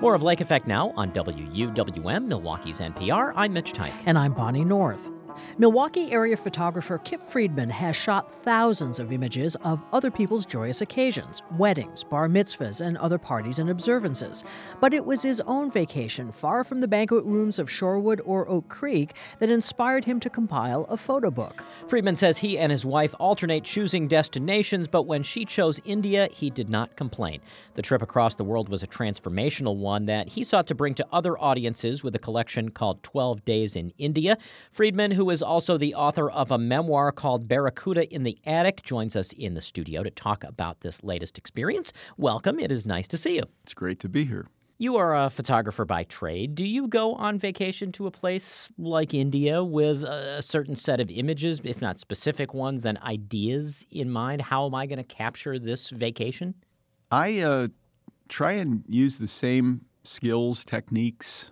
More of Lake Effect now on WUWM, Milwaukee's NPR. I'm Mitch Tyke. And I'm Bonnie North. Milwaukee area photographer Kip Friedman has shot thousands of images of other people's joyous occasions, weddings, bar mitzvahs, and other parties and observances. But it was his own vacation far from the banquet rooms of Shorewood or Oak Creek that inspired him to compile a photo book. Friedman says he and his wife alternate choosing destinations, but when she chose India, he did not complain. The trip across the world was a transformational one that he sought to bring to other audiences with a collection called 12 Days in India. Friedman, who is also the author of a memoir called Barracuda in the Attic, joins us in the studio to talk about this latest experience. Welcome. It is nice to see you. It's great to be here. You are a photographer by trade. Do you go on vacation to a place like India with a certain set of images, if not specific ones, then ideas in mind? How am I going to capture this vacation? I try and use the same skills, techniques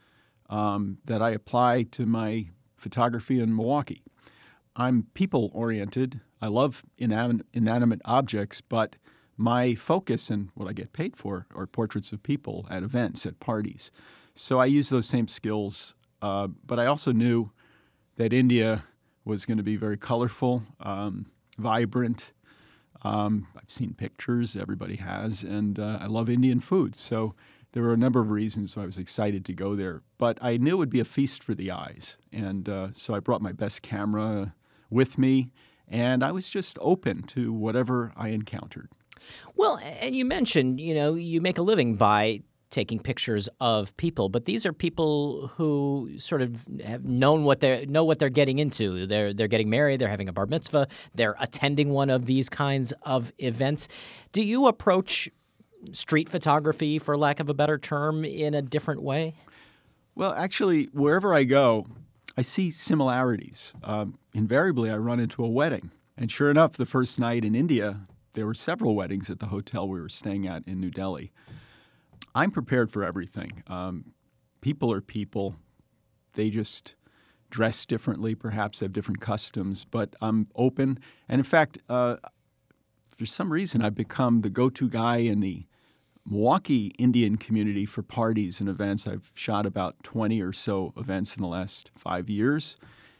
that I apply to my photography in Milwaukee. I'm people-oriented. I love inanimate objects, but my focus and what I get paid for are portraits of people at events, at parties. So I use those same skills, but I also knew that India was going to be very colorful, vibrant. I've seen pictures, everybody has, and I love Indian food. So there were a number of reasons why I was excited to go there. But I knew it would be a feast for the eyes. And so I brought my best camera with me, and I was just open to whatever I encountered. Well, and you mentioned, you make a living by taking pictures of people, but these are people who sort of have know what they're getting into. They're getting married, they're having a bar mitzvah, they're attending one of these kinds of events. Do you approach street photography, for lack of a better term, in a different way? Well, actually, wherever I go, I see similarities. Invariably, I run into a wedding. And sure enough, the first night in India, there were several weddings at the hotel we were staying at in New Delhi. I'm prepared for everything. People are people. They just dress differently, perhaps have different customs, but I'm open. And in fact, for some reason, I've become the go-to guy in the Milwaukee Indian community for parties and events. I've shot about 20 or so events in the last 5 years,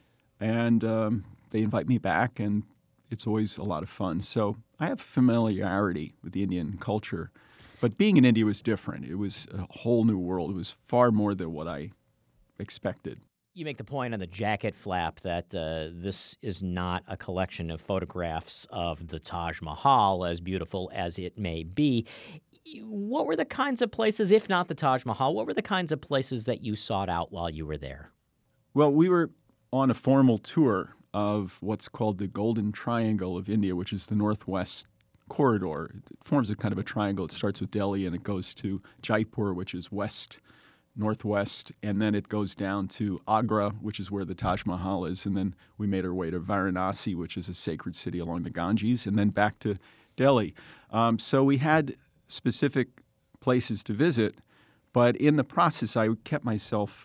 and they invite me back, and it's always a lot of fun. So I have familiarity with the Indian culture, but being in India was different. It was a whole new world. It was far more than what I expected. You make the point on the jacket flap that this is not a collection of photographs of the Taj Mahal, as beautiful as it may be. What were the kinds of places, if not the Taj Mahal, what were the kinds of places that you sought out while you were there? Well, we were on a formal tour of what's called the Golden Triangle of India, which is the northwest corridor. It forms a kind of a triangle. It starts with Delhi and it goes to Jaipur, which is northwest, and then it goes down to Agra, which is where the Taj Mahal is, and then we made our way to Varanasi, which is a sacred city along the Ganges, and then back to Delhi. So we had specific places to visit, but in the process, I kept myself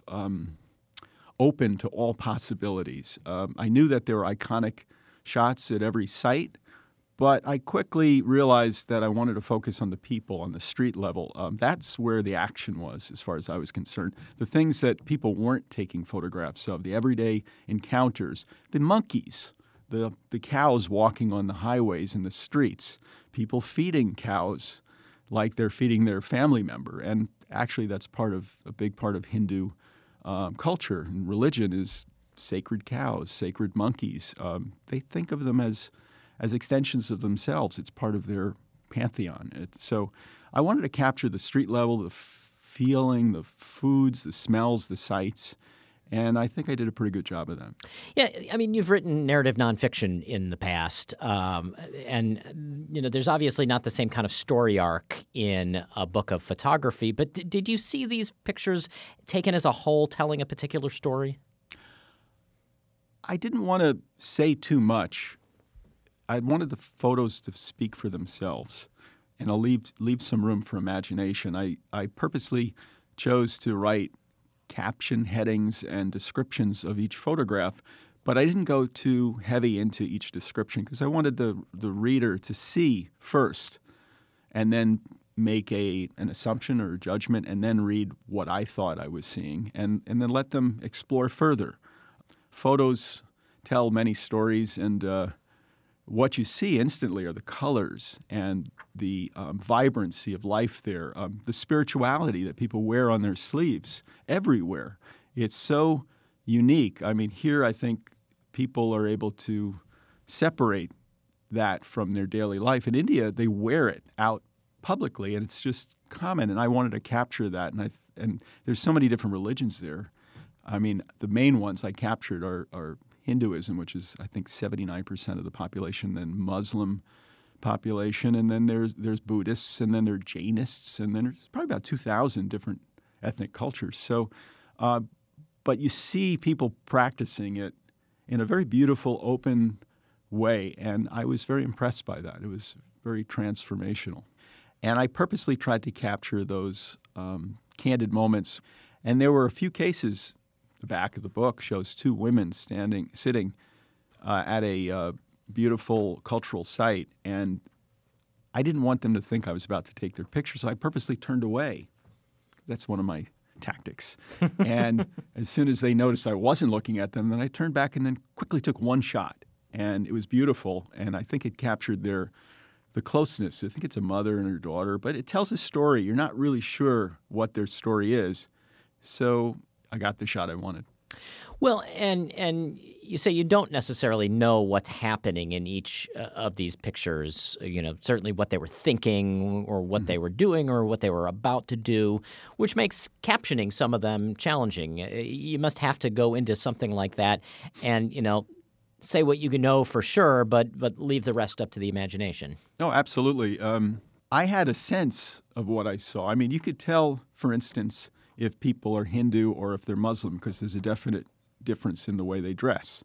open to all possibilities. I knew that there were iconic shots at every site, but I quickly realized that I wanted to focus on the people, on the street level. That's where the action was, as far as I was concerned. The things that people weren't taking photographs of, the everyday encounters, the monkeys, the cows walking on the highways and the streets, people feeding cows like they're feeding their family member. And actually, that's a big part of Hindu culture and religion is sacred cows, sacred monkeys. They think of them as extensions of themselves. It's part of their pantheon. So I wanted to capture the street level, the feeling, the foods, the smells, the sights, and I think I did a pretty good job of that. Yeah, I mean, you've written narrative nonfiction in the past, and there's obviously not the same kind of story arc in a book of photography, but did you see these pictures taken as a whole telling a particular story? I didn't want to say too much. I wanted the photos to speak for themselves, and I'll leave some room for imagination. I purposely chose to write caption headings and descriptions of each photograph, but I didn't go too heavy into each description because I wanted the reader to see first and then make an assumption or a judgment and then read what I thought I was seeing and then let them explore further. Photos tell many stories, and what you see instantly are the colors and the vibrancy of life there, the spirituality that people wear on their sleeves everywhere. It's so unique. I mean, here I think people are able to separate that from their daily life. In India, they wear it out publicly, and it's just common. And I wanted to capture that. And there's so many different religions there. I mean, the main ones I captured are Hinduism, which is I think 79% of the population, then Muslim population, and then there's Buddhists, and then there are Jainists, and then there's probably about 2,000 different ethnic cultures. So, but you see people practicing it in a very beautiful, open way, and I was very impressed by that. It was very transformational. And I purposely tried to capture those candid moments. And there were a few cases. The back of the book shows two women sitting at a beautiful cultural site, and I didn't want them to think I was about to take their picture, so I purposely turned away. That's one of my tactics. And as soon as they noticed I wasn't looking at them, then I turned back and then quickly took one shot. And it was beautiful, and I think it captured the closeness. I think it's a mother and her daughter, but it tells a story. You're not really sure what their story is. So I got the shot I wanted. Well, and you say you don't necessarily know what's happening in each of these pictures, certainly what they were thinking or what they were doing or what they were about to do, which makes captioning some of them challenging. You must have to go into something like that and, say what you can know for sure, but leave the rest up to the imagination. Oh, absolutely. I had a sense of what I saw. I mean, you could tell, for instance, if people are Hindu or if they're Muslim, because there's a definite difference in the way they dress.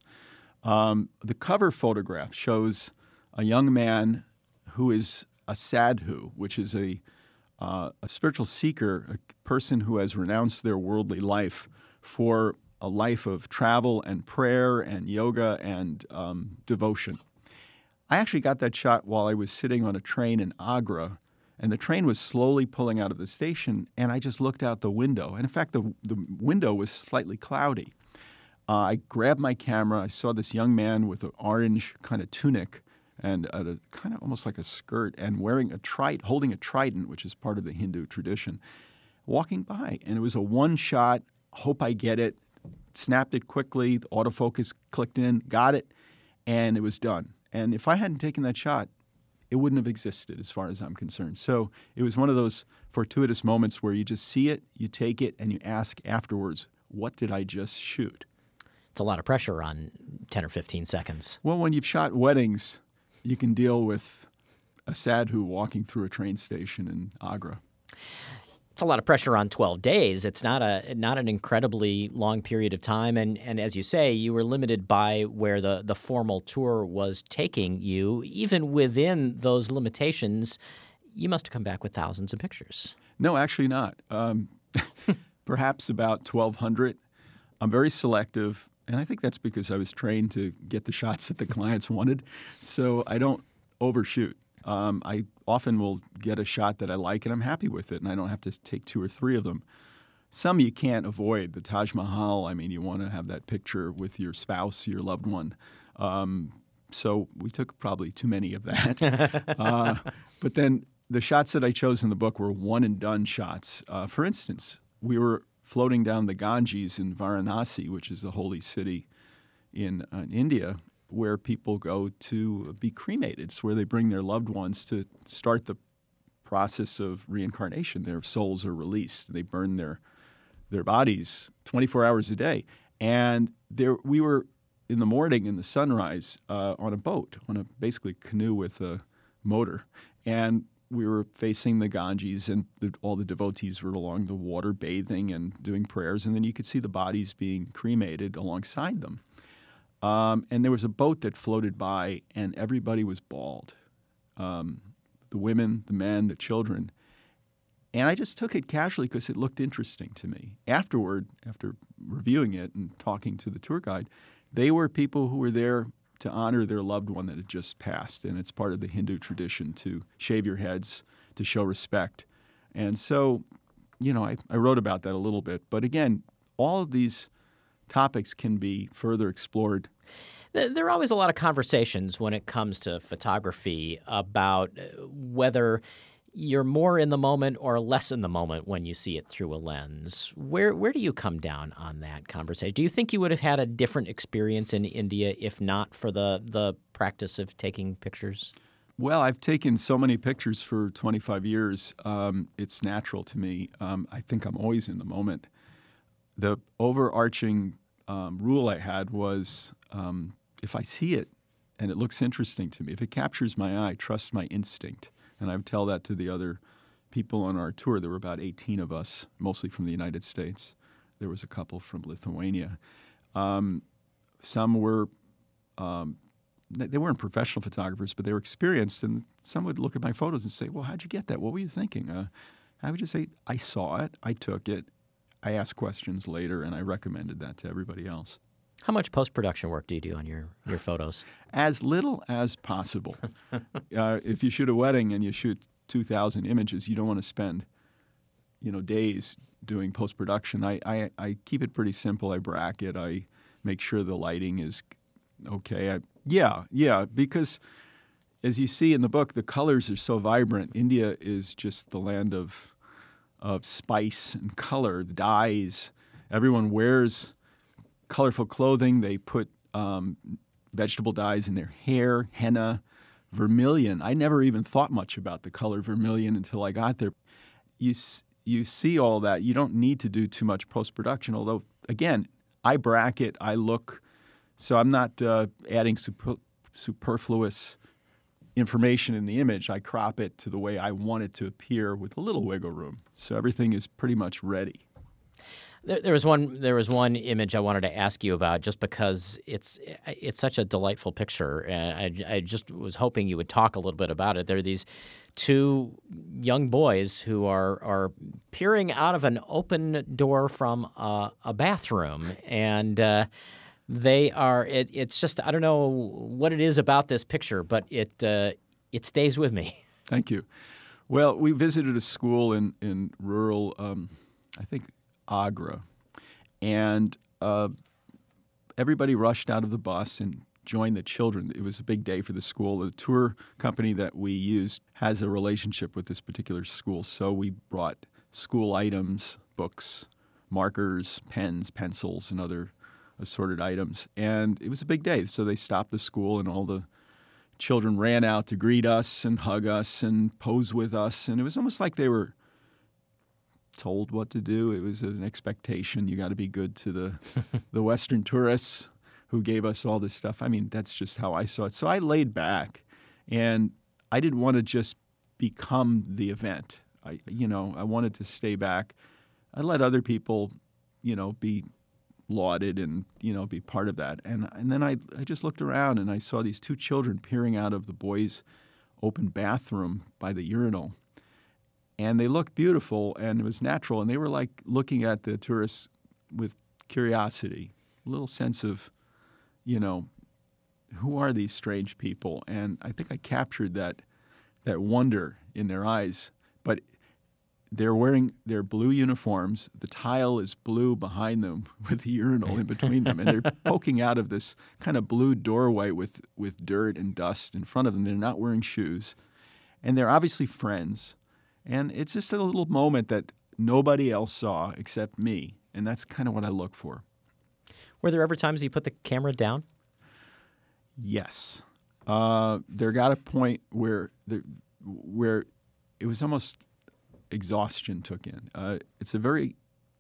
The cover photograph shows a young man who is a sadhu, which is a spiritual seeker, a person who has renounced their worldly life for a life of travel and prayer and yoga and devotion. I actually got that shot while I was sitting on a train in Agra, and the train was slowly pulling out of the station, and I just looked out the window. And in fact, the window was slightly cloudy. I grabbed my camera. I saw this young man with an orange kind of tunic and a kind of almost like a skirt and wearing holding a trident, which is part of the Hindu tradition, walking by. And it was a one shot, hope I get it, snapped it quickly, the autofocus clicked in, got it, and it was done. And if I hadn't taken that shot, it wouldn't have existed as far as I'm concerned. So it was one of those fortuitous moments where you just see it, you take it, and you ask afterwards, what did I just shoot? It's a lot of pressure on 10 or 15 seconds. Well, when you've shot weddings, you can deal with a sadhu walking through a train station in Agra. It's a lot of pressure on 12 days. It's not an incredibly long period of time. And as you say, you were limited by where the formal tour was taking you. Even within those limitations, you must have come back with thousands of pictures. No, actually not. Perhaps about 1,200. I'm very selective, and I think that's because I was trained to get the shots that the clients wanted. So I don't overshoot. I often will get a shot that I like and I'm happy with it, and I don't have to take 2 or 3 of them. Some you can't avoid. The Taj Mahal, I mean, you want to have that picture with your spouse, your loved one. So we took probably too many of that. But then the shots that I chose in the book were one-and-done shots. For instance, we were floating down the Ganges in Varanasi, which is the holy city in India, where people go to be cremated. It's where they bring their loved ones to start the process of reincarnation. Their souls are released. They burn their bodies 24 hours a day. And we were in the morning in the sunrise on a boat, on a basically canoe with a motor. And we were facing the Ganges, and all the devotees were along the water bathing and doing prayers. And then you could see the bodies being cremated alongside them. And there was a boat that floated by, and everybody was bald. The women, the men, the children. And I just took it casually because it looked interesting to me. Afterward, after reviewing it and talking to the tour guide, they were people who were there to honor their loved one that had just passed. And it's part of the Hindu tradition to shave your heads to show respect. And so, I wrote about that a little bit. But again, all of these topics can be further explored. There are always a lot of conversations when it comes to photography about whether you're more in the moment or less in the moment when you see it through a lens. Where do you come down on that conversation? Do you think you would have had a different experience in India if not for the practice of taking pictures? Well, I've taken so many pictures for 25 years. It's natural to me. I think I'm always in the moment. The overarching rule I had was if I see it and it looks interesting to me, if it captures my eye, trust my instinct. And I would tell that to the other people on our tour. There were about 18 of us, mostly from the United States. There was a couple from Lithuania. Some were, they weren't professional photographers, but they were experienced. And some would look at my photos and say, well, how'd you get that? What were you thinking? I would just say, I saw it, I took it, I asked questions later, and I recommended that to everybody else. How much post-production work do you do on your photos? As little as possible. If you shoot a wedding and you shoot 2,000 images, you don't want to spend, days doing post-production. I keep it pretty simple. I bracket. I make sure the lighting is okay. Because as you see in the book, the colors are so vibrant. India is just the land of spice and color, the dyes. Everyone wears colorful clothing. They put vegetable dyes in their hair, henna, vermilion. I never even thought much about the color vermilion until I got there. You see all that. You don't need to do too much post-production, although, again, I bracket, I look. So I'm not adding superfluous information in the image. I crop it to the way I want it to appear with a little wiggle room. So everything is pretty much ready. There was one image I wanted to ask you about just because it's such a delightful picture, and I just was hoping you would talk a little bit about it. There are these two young boys who are peering out of an open door from a bathroom, and they are. It's just, I don't know what it is about this picture, but it stays with me. Thank you. Well, we visited a school in rural, I think, Agra, and everybody rushed out of the bus and joined the children. It was a big day for the school. The tour company that we used has a relationship with this particular school, so we brought school items, books, markers, pens, pencils, and other assorted items. And it was a big day, so they stopped the school, and all the children ran out to greet us and hug us and pose with us, and it was almost like they were told what to do. It was an expectation. You got to be good to the Western tourists who gave us all this stuff. I mean, that's just how I saw it. So I laid back, and I didn't want to just become the event. I wanted to stay back. I let other people, be lauded and, be part of that. And then I just looked around, and I saw these two children peering out of the boys' open bathroom by the urinal. And they looked beautiful, and it was natural. And they were like looking at the tourists with curiosity, a little sense of, who are these strange people? And I think I captured that wonder in their eyes. But they're wearing their blue uniforms. The tile is blue behind them with the urinal in between them. And they're poking out of this kind of blue doorway with dirt and dust in front of them. They're not wearing shoes. And they're obviously friends. And it's just a little moment that nobody else saw except me, and that's kind of what I look for. Were there ever times you put the camera down? Yes. There got a point where it was almost exhaustion took in. It's a very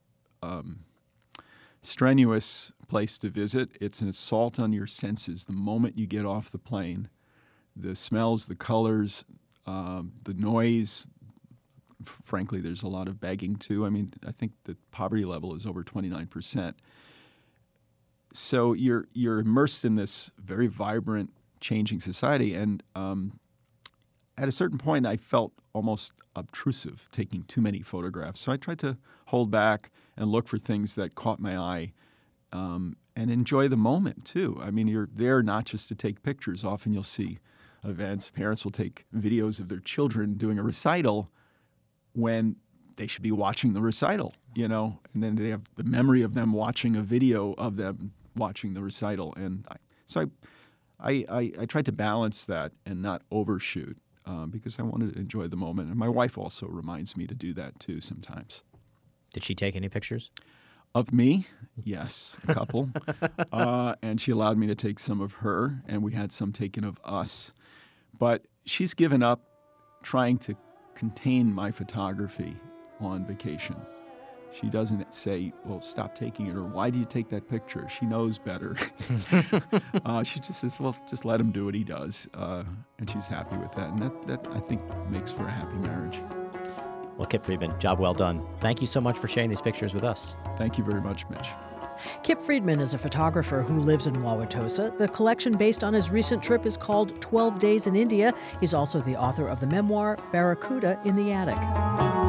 strenuous place to visit. It's an assault on your senses the moment you get off the plane. The smells, the colors, the noise. Frankly, there's a lot of begging, too. I mean, I think the poverty level is over 29%. So you're immersed in this very vibrant, changing society. And at a certain point, I felt almost obtrusive, taking too many photographs. So I tried to hold back and look for things that caught my eye and enjoy the moment, too. I mean, you're there not just to take pictures. Often you'll see events. Parents will take videos of their children doing a recital when they should be watching the recital, and then they have the memory of them watching a video of them watching the recital. And I tried to balance that and not overshoot because I wanted to enjoy the moment. And my wife also reminds me to do that too sometimes. Did she take any pictures? Of me? Yes, a couple. And she allowed me to take some of her, and we had some taken of us. But she's given up trying to contain my photography on vacation. She doesn't say, well, stop taking it, or why do you take that picture? She knows better. She just says, well, just let him do what he does. And she's happy with that. And that I think, makes for a happy marriage. Well, Kip Friedman, job well done. Thank you so much for sharing these pictures with us. Thank you very much, Mitch. Kip Friedman is a photographer who lives in Wauwatosa. The collection based on his recent trip is called 12 Days in India. He's also the author of the memoir Barracuda in the Attic.